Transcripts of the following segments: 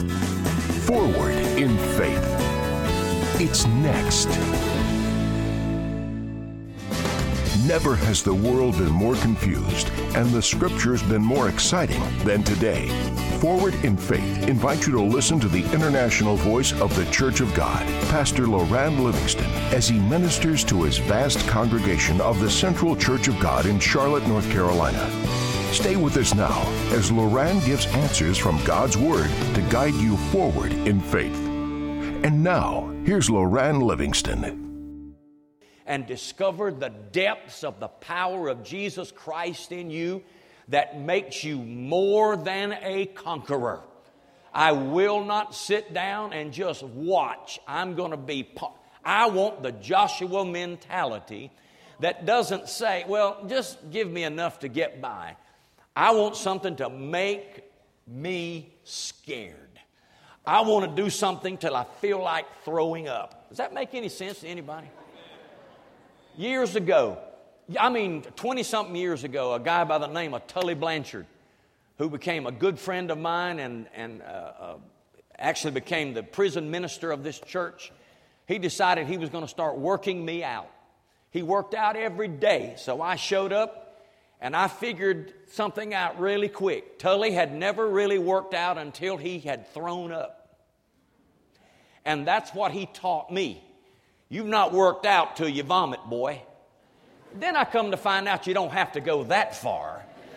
Forward in Faith. It's next. Never has the world been more confused and the Scriptures been more exciting than today. Forward in Faith invites you to listen to the international voice of the Church of God, Pastor Loran Livingston, as he ministers to his vast congregation of the Central Church of God in Charlotte, North Carolina. Stay with us now as Loran gives answers from God's Word to guide you forward in faith. And now, here's Loran Livingston. And discover the depths of the power of Jesus Christ in you that makes you more than a conqueror. I will not sit down and just watch. I want the Joshua mentality that doesn't say, well, just give me enough to get by. I want something to make me scared. I want to do something till I feel like throwing up. Does that make any sense to anybody? Years ago, 20-something years ago, a guy by the name of Tully Blanchard, who became a good friend of mine and actually became the prison minister of this church, he decided he was going to start working me out. He worked out every day, so I showed up, and I figured something out really quick. Tully had never really worked out until he had thrown up. And that's what he taught me. You've not worked out till you vomit, boy. Then I come to find out you don't have to go that far.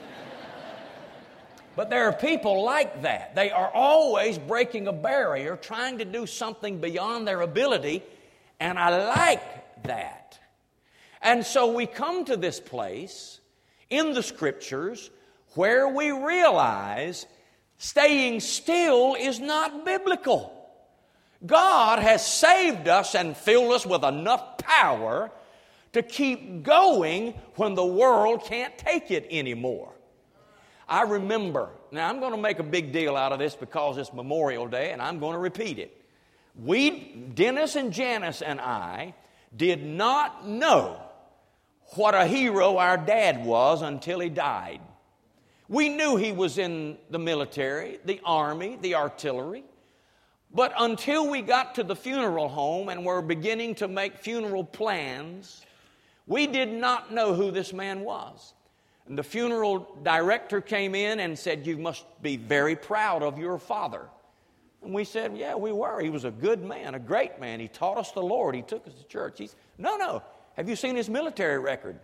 But there are people like that. They are always breaking a barrier, trying to do something beyond their ability, and I like that. And so we come to this place in the Scriptures where we realize staying still is not biblical. God has saved us and filled us with enough power to keep going when the world can't take it anymore. I remember, now I'm going to make a big deal out of this because it's Memorial Day and I'm going to repeat it. Dennis and Janice and I, did not know what a hero our dad was until he died. We knew he was in the military, the army, the artillery. But until we got to the funeral home and were beginning to make funeral plans, we did not know who this man was. And the funeral director came in and said, "You must be very proud of your father." And we said, "Yeah, we were. He was a good man, a great man. He taught us the Lord. He took us to church." He's, No. Have you seen his military record?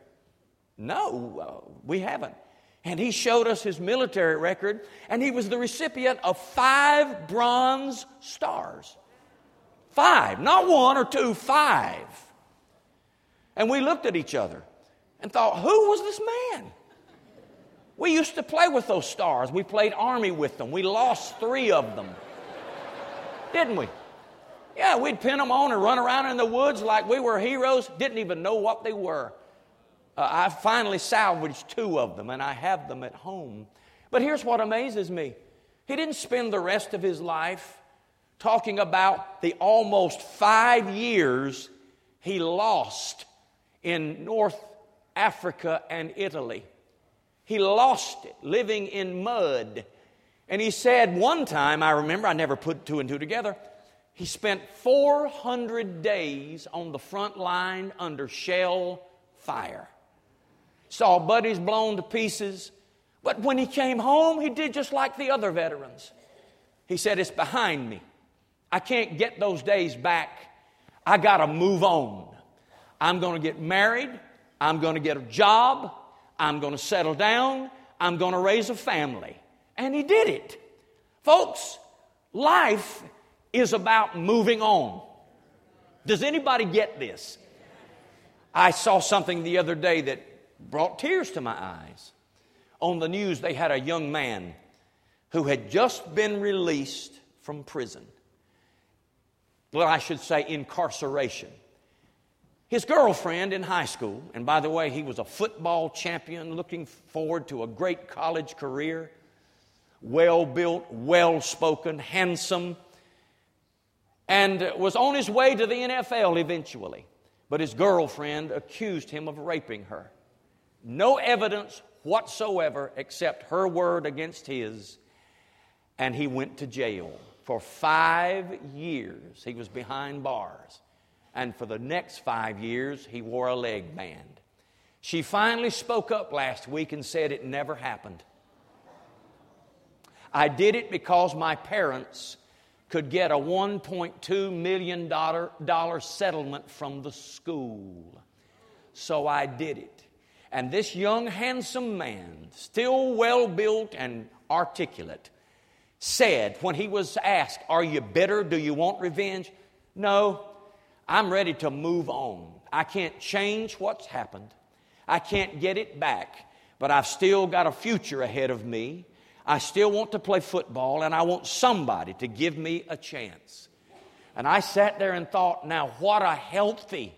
No, we haven't. And he showed us his military record, and he was the recipient of 5 Bronze Stars. 5, not 1 or 2, 5. And we looked at each other and thought, who was this man? We used to play with those stars. We played army with them. We lost 3 of them. Didn't we? Yeah, we'd pin them on and run around in the woods like we were heroes. Didn't even know what they were. I finally salvaged 2 of them, and I have them at home. But here's what amazes me. He didn't spend the rest of his life talking about the almost 5 years he lost in North Africa and Italy. He lost it, living in mud. And he said one time, I remember, I never put 2 and 2 together, he spent 400 days on the front line under shell fire. Saw buddies blown to pieces. But when he came home, he did just like the other veterans. He said, "It's behind me. I can't get those days back. I got to move on. I'm going to get married. I'm going to get a job. I'm going to settle down. I'm going to raise a family." And he did it. Folks, life is about moving on. Does anybody get this? I saw something the other day that brought tears to my eyes. On the news, they had a young man who had just been released from prison. Well, I should say incarceration. His girlfriend in high school, and by the way, he was a football champion looking forward to a great college career, well-built, well-spoken, handsome, and was on his way to the NFL eventually. But his girlfriend accused him of raping her. No evidence whatsoever except her word against his, and he went to jail. For 5 years, he was behind bars. And for the next 5 years, he wore a leg band. She finally spoke up last week and said it never happened. I did it because my parents could get a $1.2 million settlement from the school. So I did it. And this young, handsome man, still well-built and articulate, said when he was asked, "Are you bitter? Do you want revenge?" "No, I'm ready to move on. I can't change what's happened. I can't get it back. But I've still got a future ahead of me. I still want to play football, and I want somebody to give me a chance." And I sat there and thought, now what a healthy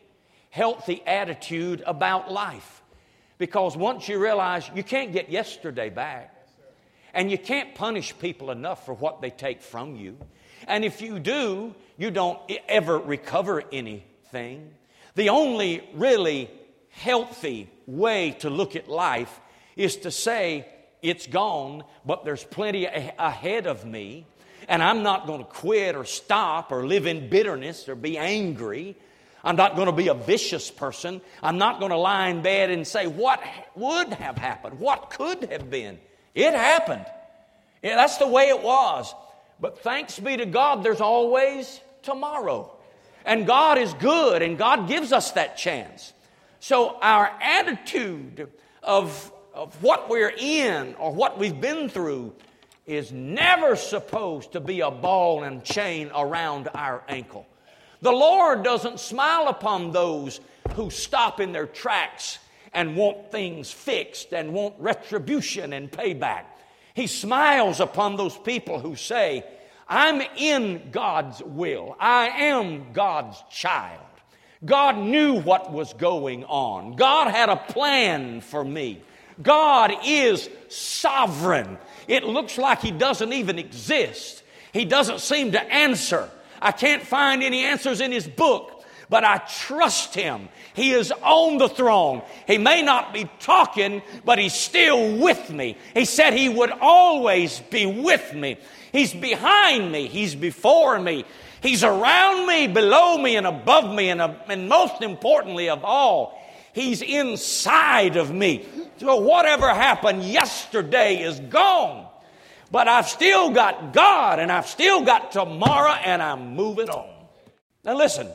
attitude about life. Because once you realize you can't get yesterday back, and you can't punish people enough for what they take from you. And if you do, you don't ever recover anything. The only really healthy way to look at life is to say, it's gone, but there's plenty ahead of me, and I'm not going to quit or stop or live in bitterness or be angry. I'm not going to be a vicious person. I'm not going to lie in bed and say, what would have happened? What could have been? It happened. Yeah, that's the way it was. But thanks be to God, there's always tomorrow. And God is good, and God gives us that chance. So our attitude of what we're in or what we've been through is never supposed to be a ball and chain around our ankle. The Lord doesn't smile upon those who stop in their tracks and want things fixed and want retribution and payback. He smiles upon those people who say, I'm in God's will. I am God's child. God knew what was going on. God had a plan for me. God is sovereign. It looks like He doesn't even exist. He doesn't seem to answer. I can't find any answers in His book, but I trust Him. He is on the throne. He may not be talking, but He's still with me. He said He would always be with me. He's behind me. He's before me. He's around me, below me, and above me, and most importantly of all, He's inside of me. So whatever happened yesterday is gone. But I've still got God, and I've still got tomorrow, and I'm moving on. Now listen,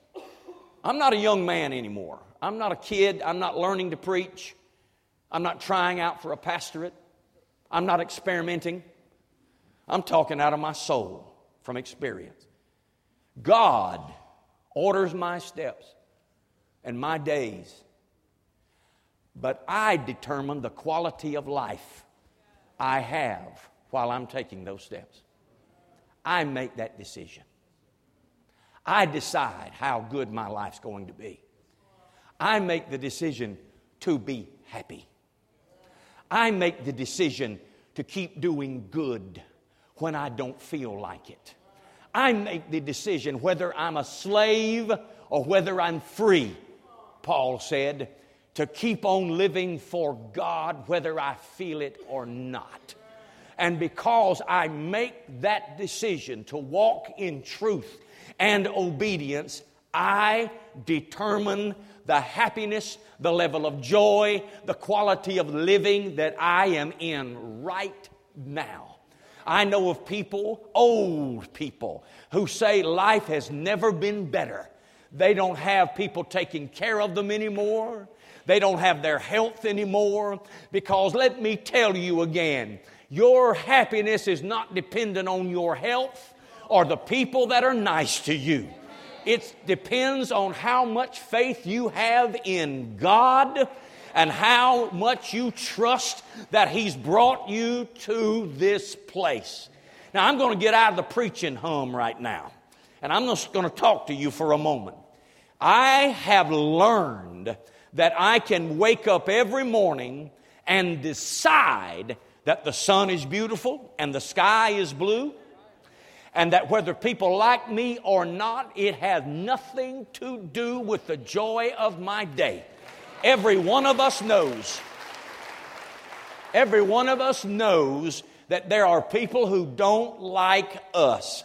I'm not a young man anymore. I'm not a kid. I'm not learning to preach. I'm not trying out for a pastorate. I'm not experimenting. I'm talking out of my soul from experience. God orders my steps and my days, but I determine the quality of life I have while I'm taking those steps. I make that decision. I decide how good my life's going to be. I make the decision to be happy. I make the decision to keep doing good when I don't feel like it. I make the decision whether I'm a slave or whether I'm free, Paul said, to keep on living for God whether I feel it or not. And because I make that decision to walk in truth and obedience, I determine the happiness, the level of joy, the quality of living that I am in right now. I know of people, old people, who say life has never been better. They don't have people taking care of them anymore. They don't have their health anymore. Because let me tell you again, your happiness is not dependent on your health or the people that are nice to you. It depends on how much faith you have in God and how much you trust that He's brought you to this place. Now, I'm going to get out of the preaching hum right now, and I'm just going to talk to you for a moment. I have learned that I can wake up every morning and decide that the sun is beautiful and the sky is blue, and that whether people like me or not, it has nothing to do with the joy of my day. Every one of us knows that there are people who don't like us.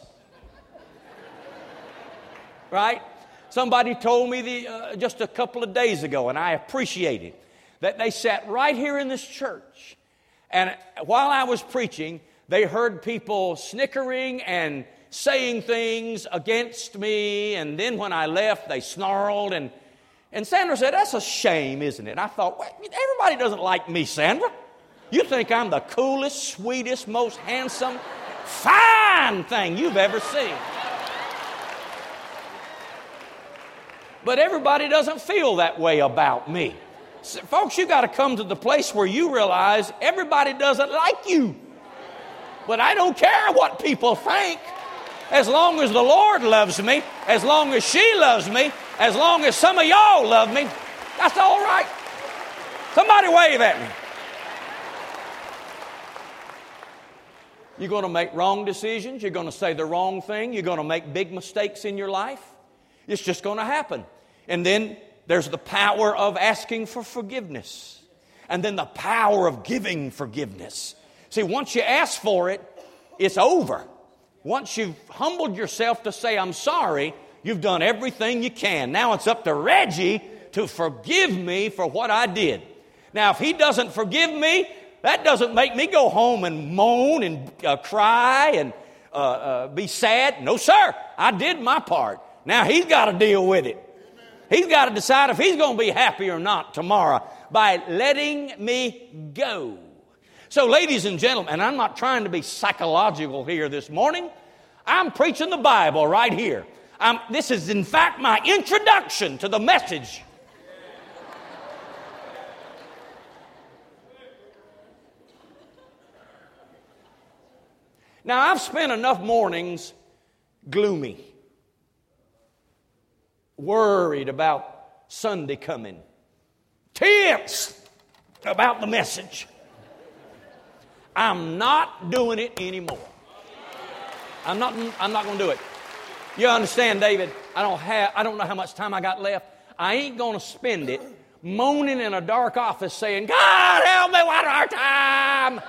Right? Somebody told me just a couple of days ago, and I appreciate it, that they sat right here in this church, and while I was preaching, they heard people snickering and saying things against me, and then when I left, they snarled, and Sandra said, "That's a shame, isn't it?" I thought, well, everybody doesn't like me, Sandra. You think I'm the coolest, sweetest, most handsome, fine thing you've ever seen. But everybody doesn't feel that way about me. So, folks, you got to come to the place where you realize everybody doesn't like you. But I don't care what people think. As long as the Lord loves me, as long as she loves me, as long as some of y'all love me, that's all right. Somebody wave at me. You're going to make wrong decisions. You're going to say the wrong thing. You're going to make big mistakes in your life. It's just going to happen. And then there's the power of asking for forgiveness. And then the power of giving forgiveness. See, once you ask for it, it's over. Once you've humbled yourself to say, "I'm sorry," you've done everything you can. Now it's up to Reggie to forgive me for what I did. Now, if he doesn't forgive me, that doesn't make me go home and moan and cry and be sad. No, sir. I did my part. Now he's got to deal with it. He's got to decide if he's going to be happy or not tomorrow by letting me go. So, ladies and gentlemen, and I'm not trying to be psychological here this morning. I'm preaching the Bible right here. This is, in fact, my introduction to the message. Now, I've spent enough mornings gloomy, worried about Sunday coming, tense about the message. I'm not doing it anymore. I'm not going to do it. You understand, David? I don't know how much time I got left. I ain't going to spend it moaning in a dark office saying, "God help me, one more time."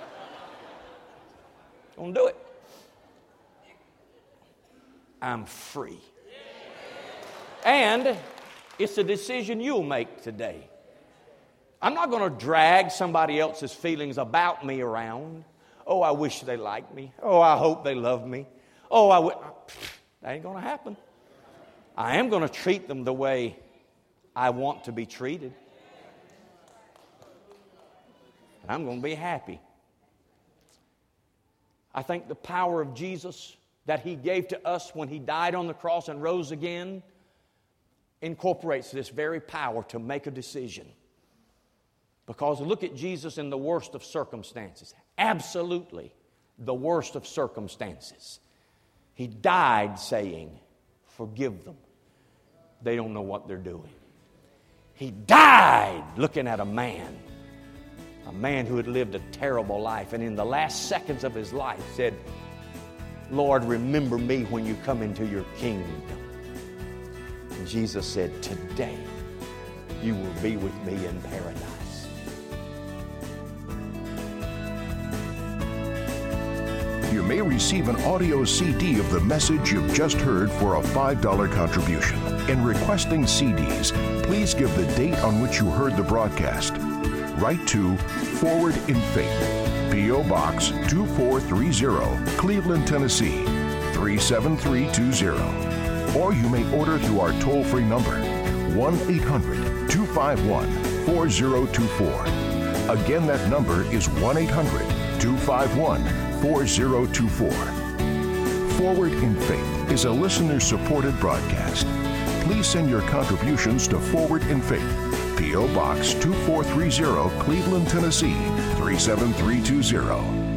Don't do it. I'm free. And it's a decision you'll make today. I'm not going to drag somebody else's feelings about me around. "Oh, I wish they liked me. Oh, I hope they love me. Oh, that ain't going to happen. I am going to treat them the way I want to be treated. And I'm going to be happy. I think the power of Jesus that He gave to us when He died on the cross and rose again incorporates this very power to make a decision. Because look at Jesus in the worst of circumstances. Absolutely the worst of circumstances. He died saying, "Forgive them. They don't know what they're doing." He died looking at a man who had lived a terrible life, and in the last seconds of his life said, "Lord, remember me when you come into your kingdom." And Jesus said, "Today you will be with me in paradise." You may receive an audio CD of the message you've just heard for a $5 contribution. In requesting CDs, please give the date on which you heard the broadcast. Write to Forward in Faith, P.O. Box 2430, Cleveland, Tennessee 37320. Or you may order through our toll-free number, 1-800-251-4024. Again, that number is 1-800-251-4024. Forward in Faith is a listener-supported broadcast. Please send your contributions to Forward in Faith, P.O. Box 2430, Cleveland, Tennessee 37320.